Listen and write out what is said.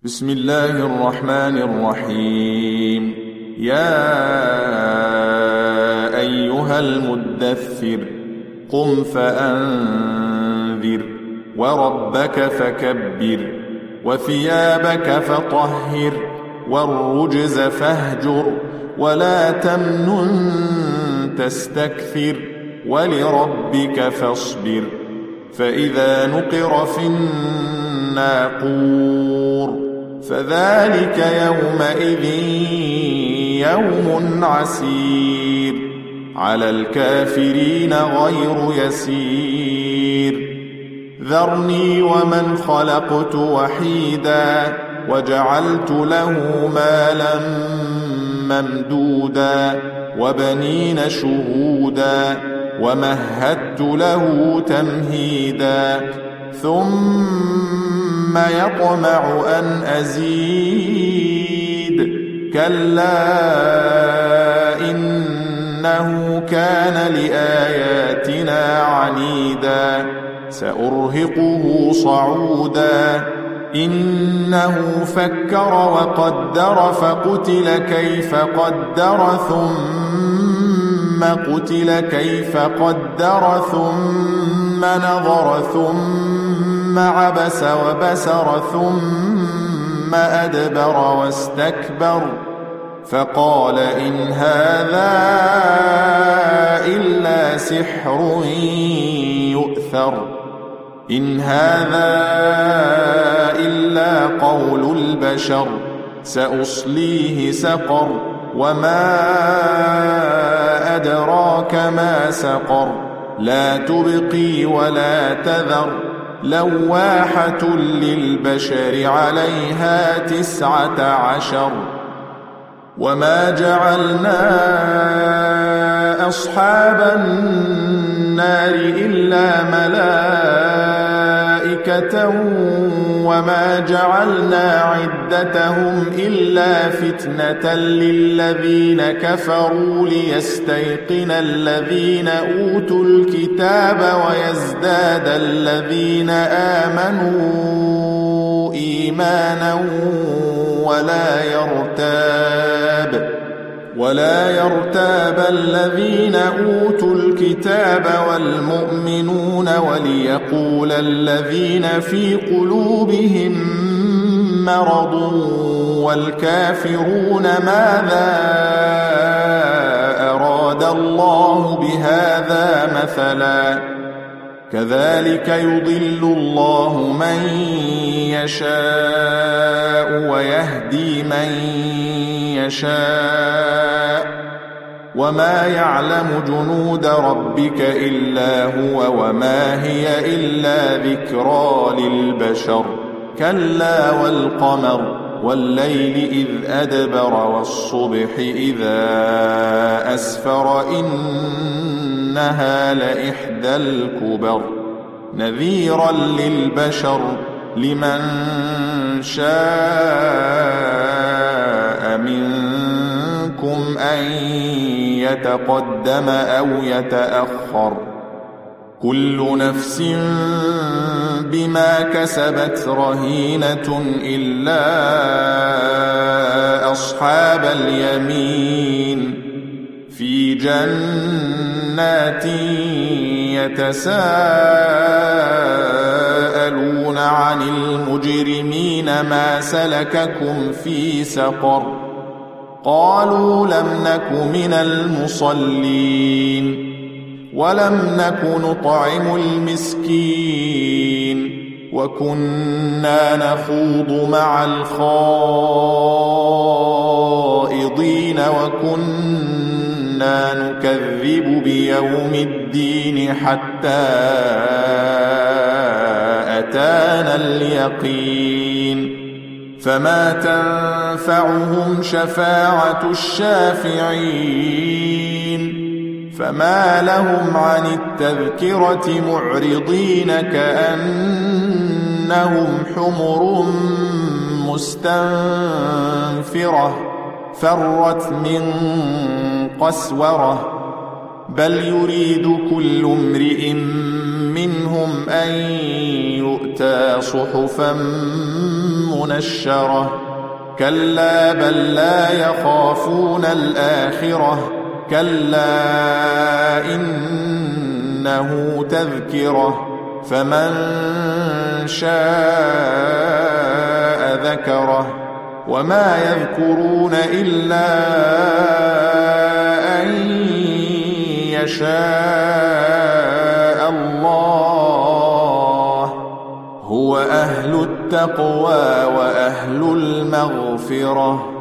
بسم الله الرحمن الرحيم. يا أيها المدثر قم فأنذر وربك فكبر وثيابك فطهر والرجز فاهجر ولا تمنن تستكثر ولربك فاصبر فإذا نقر في الناقور فذلك يومئذ يوم عسير على الكافرين غير يسير. ذرني ومن خلقت وحيدا وجعلت له مالا ممدودا وبنين شهودا ومهدت له تمهيدا ثم يطمع أن أزيد كلا إنه كان لآياتنا عنيدا سأرهقه صعودا إنه فكر وقدر فقتل كيف قدر ثم قتل كيف قدر ثم نظر ثم عبس وبسر ثم أدبر واستكبر فقال إن هذا إلا سحر يؤثر إن هذا إلا قول البشر سأصليه سقر وما أدراك ما سقر لا تبقي ولا تذر لواحة للبشر عليها 19 وما جعلنا أصحاب النار إلا ملائكة وما جعلنا عدتهم إلا فتنة للذين كفروا ليستيقن الذين أوتوا الكتاب ويزداد الذين آمنوا إيمانا ولا يرتاب الذين أوتوا الكتاب والمؤمنون وليقول الذين في قلوبهم مرض والكافرون ماذا أراد الله بهذا مثلا كذلك يضل الله من يشاء ويهدي من يشاء وما يعلم جنود ربك إلا هو وما هي إلا ذكرى للبشر كلا والقمر والليل إذ أدبر والصبح إذا أسفر إنها لإحدى الكبر نذيرا للبشر لمن شاء منكم أن يتقدم أو يتأخر كل نفس بما كسبت رهينة إلا أصحاب اليمين في جنات يتساءلون عن المجرمين ما سلككم في سقر قالوا لم نك من المصلين ولم نك نطعم المسكين وكنا نخوض مع الخائضين وكنا نكذب بيوم الدين حتى أتانا اليقين فما تنفعهم شفاعة الشافعين فما لهم عن التذكرة معرضين كأنهم حمر مستنفرة فرت من قسورة بل يريد كل امرئ منهم أن يؤتى صحفا منشرة كلا بل لا يخافون الآخرة كلا إنه تذكرة فمن شاء ذكره وما يذكرون إلا أن يشاء الله هو أهل التقوى وأهل المغفرة